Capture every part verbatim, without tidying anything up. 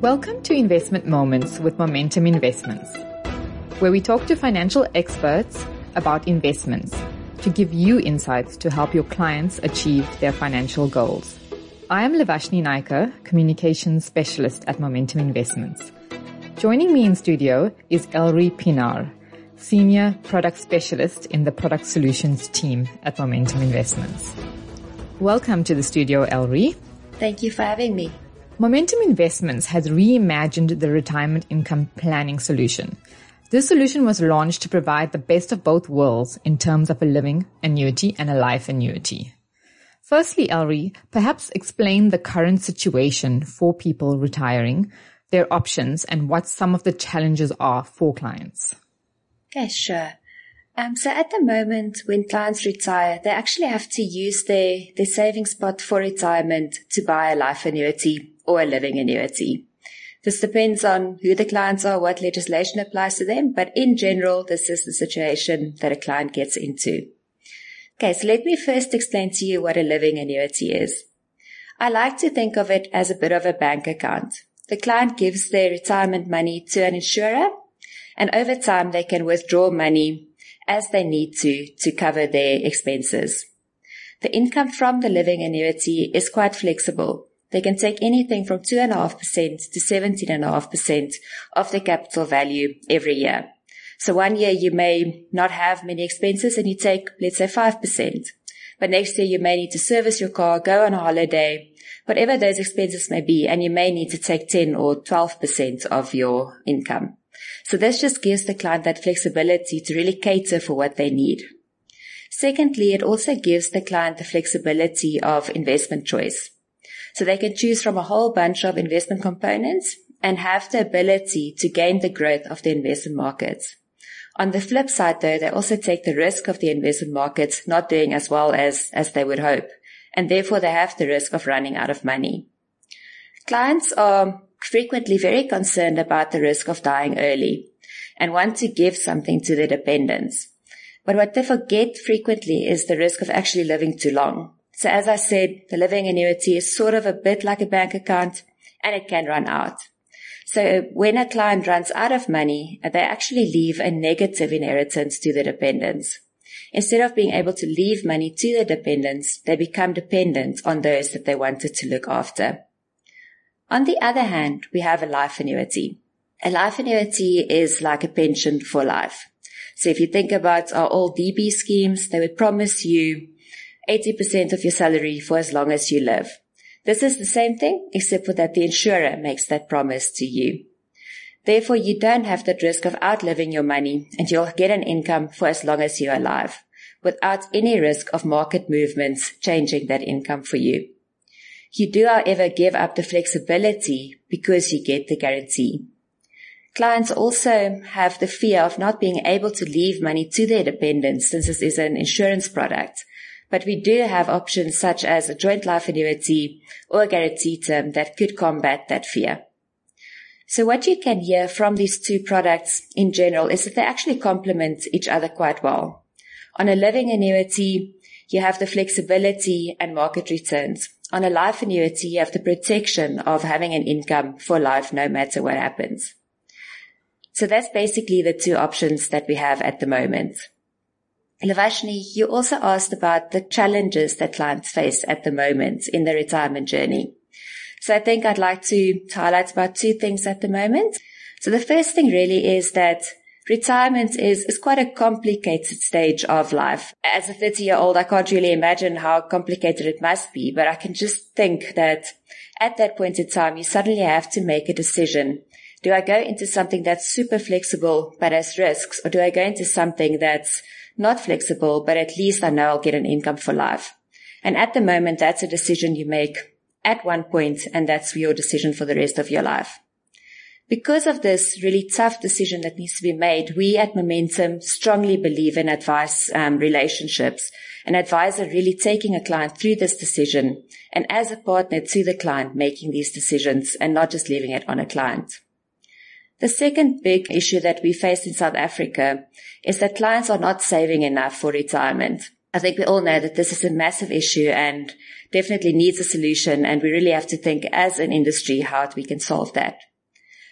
Welcome to Investment Moments with Momentum Investments, where we talk to financial experts about investments to give you insights to help your clients achieve their financial goals. I am Lavashni Naikar, Communications Specialist at Momentum Investments. Joining me in studio is Elri Pinar, Senior Product Specialist in the Product Solutions team at Momentum Investments. Welcome to the studio, Elri. Thank you for having me. Momentum Investments has reimagined the retirement income planning solution. This solution was launched to provide the best of both worlds in terms of a living annuity and a life annuity. Firstly, Elri, perhaps explain the current situation for people retiring, their options, and what some of the challenges are for clients. Okay, sure. Um, so at the moment, when clients retire, they actually have to use their, their savings pot for retirement to buy a life annuity or a living annuity. This depends on who the clients are, what legislation applies to them, but in general, this is the situation that a client gets into. Okay, so let me first explain to you what a living annuity is. I like to think of it as a bit of a bank account. The client gives their retirement money to an insurer, and over time they can withdraw money as they need to to cover their expenses. The income from the living annuity is quite flexible. They can take anything from two point five percent to seventeen point five percent of their capital value every year. So one year you may not have many expenses and you take, let's say, five percent. But next year you may need to service your car, go on a holiday, whatever those expenses may be, and you may need to take ten or twelve percent of your income. So this just gives the client that flexibility to really cater for what they need. Secondly, it also gives the client the flexibility of investment choice. So they can choose from a whole bunch of investment components and have the ability to gain the growth of the investment markets. On the flip side, though, they also take the risk of the investment markets not doing as well as, as they would hope, and therefore they have the risk of running out of money. Clients are frequently very concerned about the risk of dying early and want to give something to their dependents. But what they forget frequently is the risk of actually living too long. So as I said, the living annuity is sort of a bit like a bank account, and it can run out. So when a client runs out of money, they actually leave a negative inheritance to the dependents. Instead of being able to leave money to the dependents, they become dependent on those that they wanted to look after. On the other hand, we have a life annuity. A life annuity is like a pension for life. So if you think about our old D B schemes, they would promise you eighty percent of your salary for as long as you live. This is the same thing, except for that the insurer makes that promise to you. Therefore, you don't have that risk of outliving your money, and you'll get an income for as long as you're alive, without any risk of market movements changing that income for you. You do, however, give up the flexibility because you get the guarantee. Clients also have the fear of not being able to leave money to their dependents, since this is an insurance product. But we do have options such as a joint life annuity or a guarantee term that could combat that fear. So what you can hear from these two products in general is that they actually complement each other quite well. On a living annuity, you have the flexibility and market returns. On a life annuity, you have the protection of having an income for life no matter what happens. So that's basically the two options that we have at the moment. Lavashni, you also asked about the challenges that clients face at the moment in the retirement journey. So I think I'd like to highlight about two things at the moment. So the first thing really is that retirement is, is quite a complicated stage of life. As a thirty-year-old, I can't really imagine how complicated it must be, but I can just think that at that point in time, you suddenly have to make a decision. Do I go into something that's super flexible but has risks, or do I go into something that's not flexible, but at least I know I'll get an income for life? And at the moment, that's a decision you make at one point, and that's your decision for the rest of your life. Because of this really tough decision that needs to be made, we at Momentum strongly believe in advice um, relationships, an advisor really taking a client through this decision, and as a partner to the client making these decisions and not just leaving it on a client. The second big issue that we face in South Africa is that clients are not saving enough for retirement. I think we all know that this is a massive issue and definitely needs a solution, and we really have to think as an industry how we can solve that.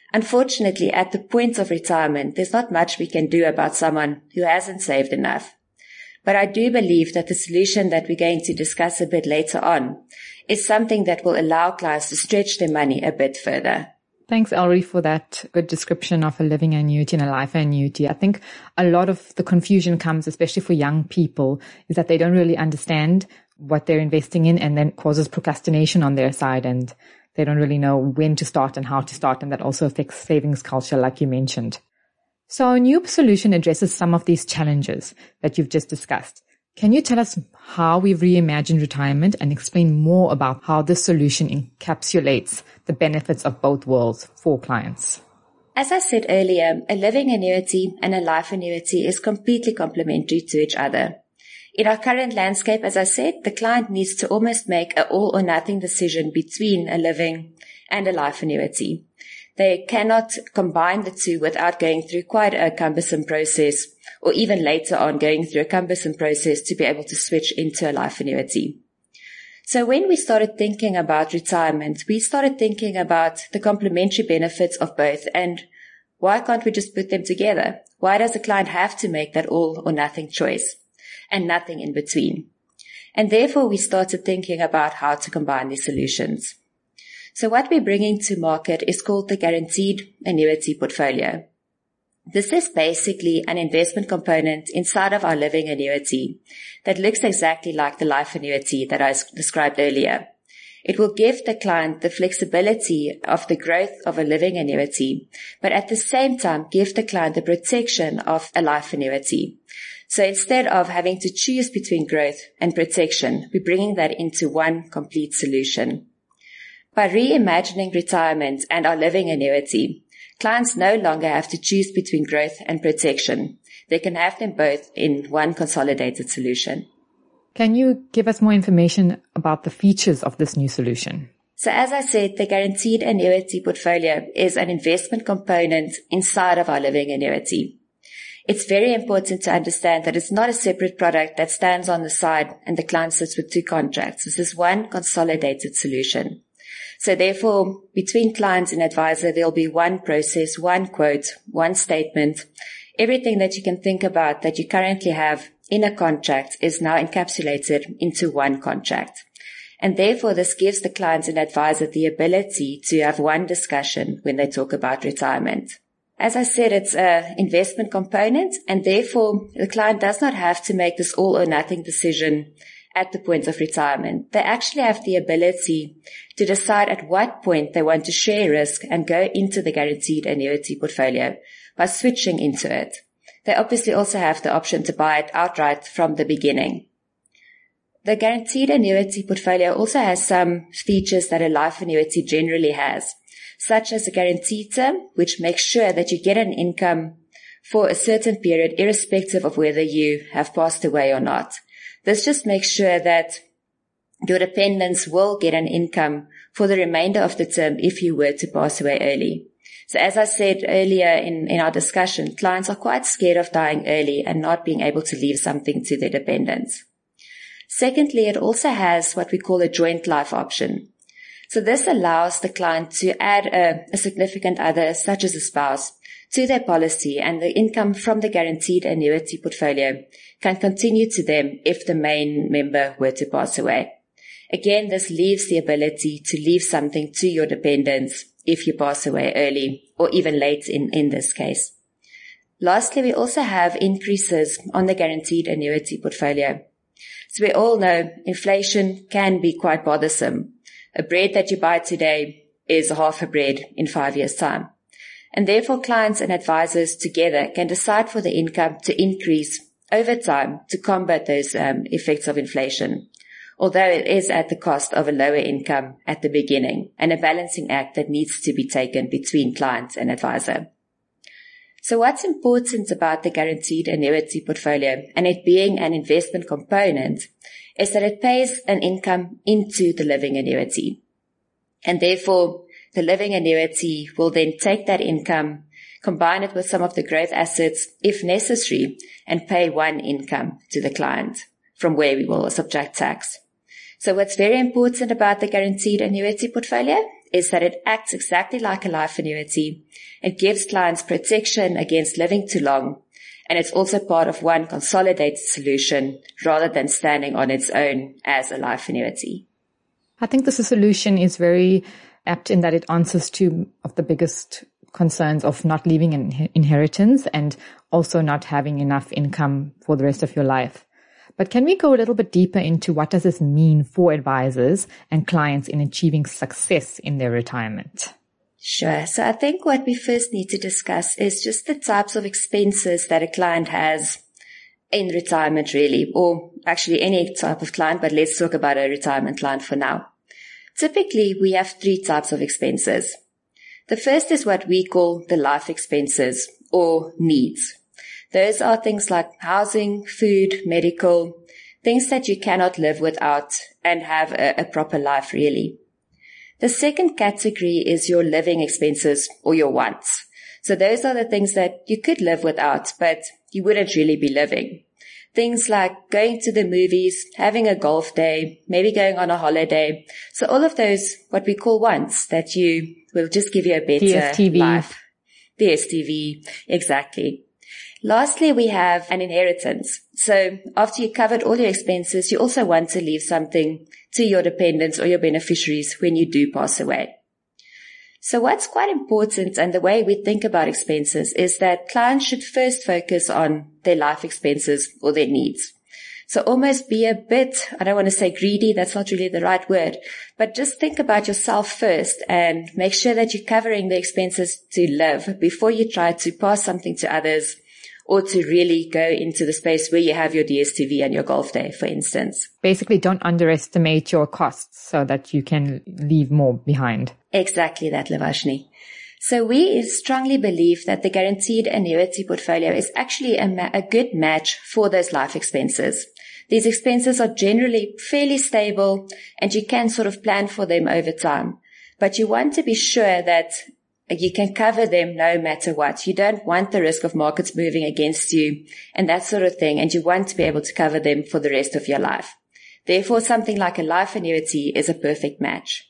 Unfortunately, at the point of retirement, there's not much we can do about someone who hasn't saved enough. But I do believe that the solution that we're going to discuss a bit later on is something that will allow clients to stretch their money a bit further. Thanks, Elrie, for that good description of a living annuity and a life annuity. I think a lot of the confusion comes, especially for young people, is that they don't really understand what they're investing in, and then causes procrastination on their side, and they don't really know when to start and how to start, and that also affects savings culture, like you mentioned. So our new solution addresses some of these challenges that you've just discussed. Can you tell us how we've reimagined retirement and explain more about how this solution encapsulates the benefits of both worlds for clients? As I said earlier, a living annuity and a life annuity is completely complementary to each other. In our current landscape, as I said, the client needs to almost make an all or nothing decision between a living and a life annuity. They cannot combine the two without going through quite a cumbersome process, or even later on going through a cumbersome process to be able to switch into a life annuity. So when we started thinking about retirement, we started thinking about the complementary benefits of both, and why can't we just put them together? Why does the client have to make that all or nothing choice and nothing in between? And therefore we started thinking about how to combine these solutions. So what we're bringing to market is called the Guaranteed Annuity Portfolio. This is basically an investment component inside of our living annuity that looks exactly like the life annuity that I described earlier. It will give the client the flexibility of the growth of a living annuity, but at the same time give the client the protection of a life annuity. So instead of having to choose between growth and protection, we're bringing that into one complete solution. By reimagining retirement and our living annuity, clients no longer have to choose between growth and protection. They can have them both in one consolidated solution. Can you give us more information about the features of this new solution? So as I said, the Guaranteed Annuity Portfolio is an investment component inside of our living annuity. It's very important to understand that it's not a separate product that stands on the side and the client sits with two contracts. This is one consolidated solution. So therefore, between clients and advisor, there'll be one process, one quote, one statement. Everything that you can think about that you currently have in a contract is now encapsulated into one contract. And therefore, this gives the clients and advisor the ability to have one discussion when they talk about retirement. As I said, it's an investment component, and therefore the client does not have to make this all or nothing decision at the point of retirement. They actually have the ability to decide at what point they want to share risk and go into the Guaranteed Annuity Portfolio by switching into it. They obviously also have the option to buy it outright from the beginning. The Guaranteed Annuity Portfolio also has some features that a life annuity generally has, such as a guaranteed term, which makes sure that you get an income for a certain period irrespective of whether you have passed away or not. This just makes sure that your dependents will get an income for the remainder of the term if you were to pass away early. So as I said earlier in, in our discussion, clients are quite scared of dying early and not being able to leave something to their dependents. Secondly, it also has what we call a joint life option. So this allows the client to add a, a significant other, such as a spouse, to their policy, and the income from the Guaranteed Annuity Portfolio can continue to them if the main member were to pass away. Again, this leaves the ability to leave something to your dependents if you pass away early or even late in, in this case. Lastly, we also have increases on the Guaranteed Annuity Portfolio. So we all know inflation can be quite bothersome. A bread that you buy today is half a bread in five years' time. And therefore clients and advisors together can decide for the income to increase over time to combat those um, effects of inflation, although it is at the cost of a lower income at the beginning, and a balancing act that needs to be taken between client and advisor. So what's important about the Guaranteed Annuity Portfolio and it being an investment component is that it pays an income into the living annuity. And therefore, the living annuity will then take that income, combine it with some of the growth assets if necessary, and pay one income to the client, from where we will subtract tax. So what's very important about the Guaranteed Annuity Portfolio is that it acts exactly like a life annuity. It gives clients protection against living too long, and it's also part of one consolidated solution rather than standing on its own as a life annuity. I think this solution is very apt in that it answers two of the biggest concerns of not leaving an inheritance and also not having enough income for the rest of your life. But can we go a little bit deeper into what does this mean for advisors and clients in achieving success in their retirement? Sure. So I think what we first need to discuss is just the types of expenses that a client has in retirement, really, or actually any type of client, but let's talk about a retirement client for now. Typically, we have three types of expenses. The first is what we call the life expenses or needs. Those are things like housing, food, medical, things that you cannot live without and have a, a proper life, really. The second category is your living expenses or your wants. So those are the things that you could live without, but you wouldn't really be living. Things like going to the movies, having a golf day, maybe going on a holiday. So all of those, what we call wants, that you will just give you a better D S T V. life. D S T V, exactly. Lastly, we have an inheritance. So after you covered all your expenses, you also want to leave something to your dependents or your beneficiaries when you do pass away. So what's quite important, and the way we think about expenses, is that clients should first focus on their life expenses or their needs. So almost be a bit, I don't want to say greedy, that's not really the right word, but just think about yourself first and make sure that you're covering the expenses to live before you try to pass something to others or to really go into the space where you have your D S T V and your golf day, for instance. Basically, don't underestimate your costs so that you can leave more behind. Exactly that, Lavashni. So we strongly believe that the guaranteed annuity portfolio is actually a, ma- a good match for those life expenses. These expenses are generally fairly stable and you can sort of plan for them over time. But you want to be sure that you can cover them no matter what. You don't want the risk of markets moving against you and that sort of thing, and you want to be able to cover them for the rest of your life. Therefore, something like a life annuity is a perfect match.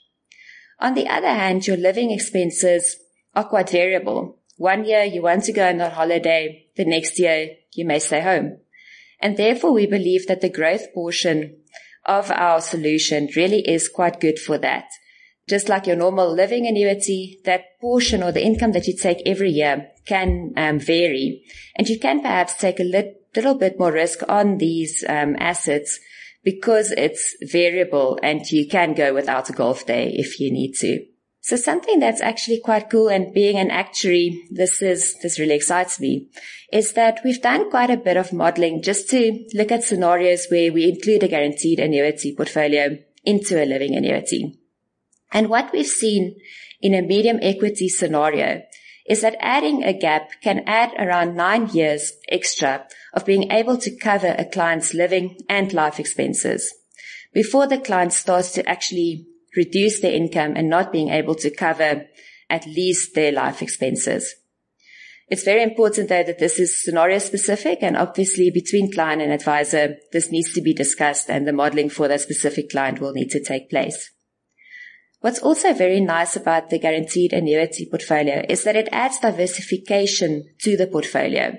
On the other hand, your living expenses are quite variable. One year you want to go on a holiday, the next year you may stay home. And therefore, we believe that the growth portion of our solution really is quite good for that. Just like your normal living annuity, that portion or the income that you take every year can um, vary. And you can perhaps take a lit- little bit more risk on these um, assets because it's variable and you can go without a golf day if you need to. So something that's actually quite cool, and being an actuary, this is, this really excites me, is that we've done quite a bit of modeling just to look at scenarios where we include a guaranteed annuity portfolio into a living annuity. And what we've seen in a medium equity scenario is that adding a gap can add around nine years extra of being able to cover a client's living and life expenses before the client starts to actually reduce their income and not being able to cover at least their life expenses. It's very important, though, that this is scenario specific, and obviously between client and advisor, this needs to be discussed and the modeling for that specific client will need to take place. What's also very nice about the guaranteed annuity portfolio is that it adds diversification to the portfolio.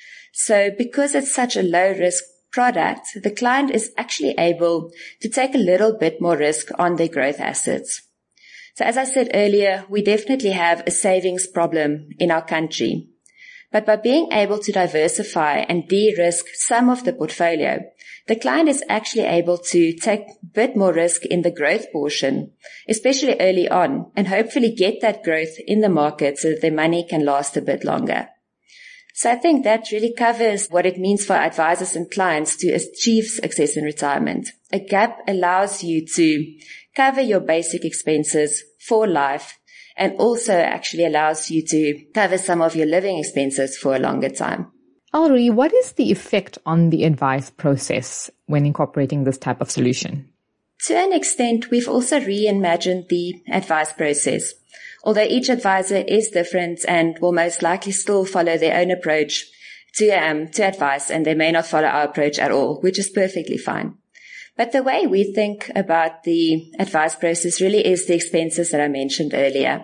So because it's such a low risk product, the client is actually able to take a little bit more risk on their growth assets. So as I said earlier, we definitely have a savings problem in our country. But by being able to diversify and de-risk some of the portfolio, the client is actually able to take a bit more risk in the growth portion, especially early on, and hopefully get that growth in the market so that their money can last a bit longer. So I think that really covers what it means for advisors and clients to achieve success in retirement. A gap allows you to cover your basic expenses for life and also actually allows you to cover some of your living expenses for a longer time. Elri, what is the effect on the advice process when incorporating this type of solution? To an extent, we've also reimagined the advice process. Although each advisor is different and will most likely still follow their own approach to, um, to advice, and they may not follow our approach at all, which is perfectly fine. But the way we think about the advice process really is the expenses that I mentioned earlier.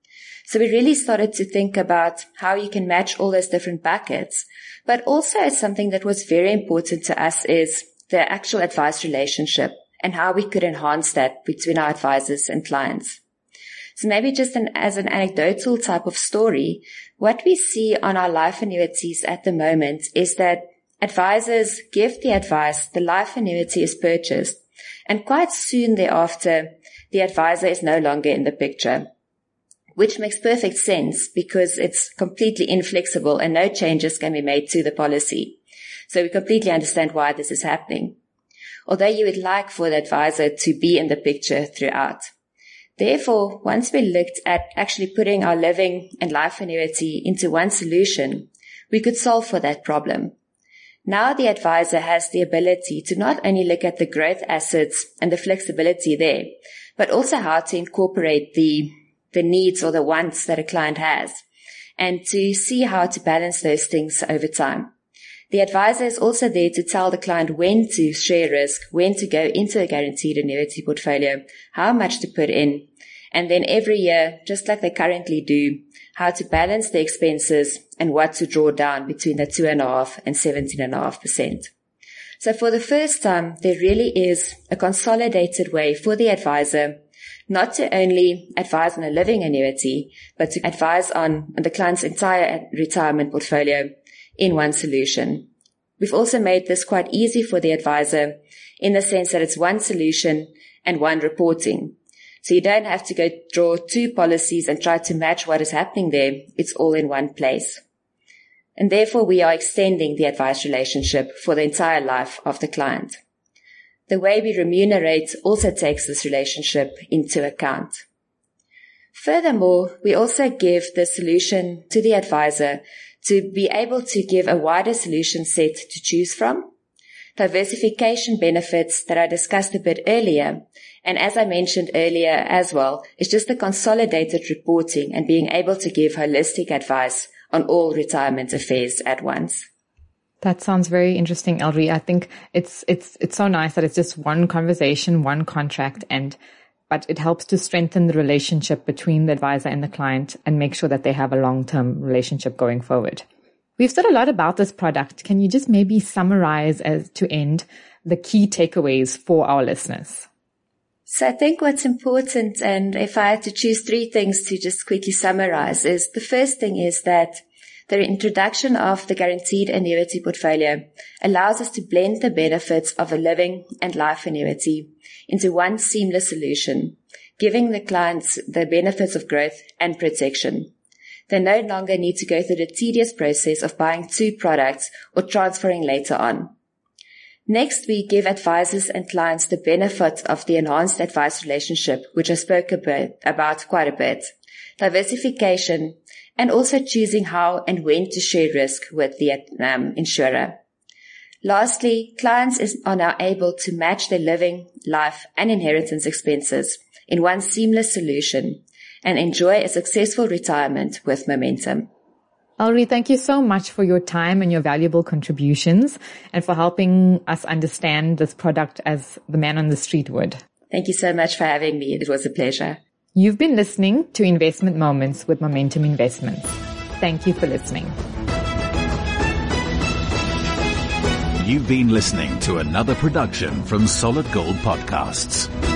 So we really started to think about how you can match all those different buckets. But also something that was very important to us is the actual advice relationship and how we could enhance that between our advisors and clients. So maybe just an, as an anecdotal type of story, what we see on our life annuities at the moment is that advisors give the advice, the life annuity is purchased, and quite soon thereafter, the advisor is no longer in the picture, which makes perfect sense because it's completely inflexible and no changes can be made to the policy. So we completely understand why this is happening. Although you would like for the advisor to be in the picture throughout. Therefore, once we looked at actually putting our living and life annuity into one solution, we could solve for that problem. Now the advisor has the ability to not only look at the growth assets and the flexibility there, but also how to incorporate the, the needs or the wants that a client has, and to see how to balance those things over time. The advisor is also there to tell the client when to share risk, when to go into a guaranteed annuity portfolio, how much to put in, and then every year, just like they currently do, how to balance the expenses and what to draw down between the two point five and seventeen point five percent. So for the first time, there really is a consolidated way for the advisor not to only advise on a living annuity, but to advise on the client's entire retirement portfolio in one solution. We've also made this quite easy for the advisor in the sense that it's one solution and one reporting. So you don't have to go draw two policies and try to match what is happening there. It's all in one place. And therefore we are extending the advice relationship for the entire life of the client. The way we remunerate also takes this relationship into account. Furthermore, we also give the solution to the advisor to be able to give a wider solution set to choose from, diversification benefits that I discussed a bit earlier, and as I mentioned earlier as well, is just the consolidated reporting and being able to give holistic advice on all retirement affairs at once. That sounds very interesting, Elrie. I think it's it's it's so nice that it's just one conversation, one contract, and but it helps to strengthen the relationship between the advisor and the client and make sure that they have a long-term relationship going forward. We've said a lot about this product. Can you just maybe summarize as to end the key takeaways for our listeners? So I think what's important, and if I had to choose three things to just quickly summarize, is the first thing is that the introduction of the guaranteed annuity portfolio allows us to blend the benefits of a living and life annuity into one seamless solution, giving the clients the benefits of growth and protection. They no longer need to go through the tedious process of buying two products or transferring later on. Next, we give advisors and clients the benefit of the enhanced advice relationship, which I spoke a bit, about quite a bit, diversification, and also choosing how and when to share risk with the um, insurer. Lastly, clients is, are now able to match their living, life, and inheritance expenses in one seamless solution and enjoy a successful retirement with momentum. Elrie, thank you so much for your time and your valuable contributions and for helping us understand this product as the man on the street would. Thank you so much for having me. It was a pleasure. You've been listening to Investment Moments with Momentum Investments. Thank you for listening. You've been listening to another production from Solid Gold Podcasts.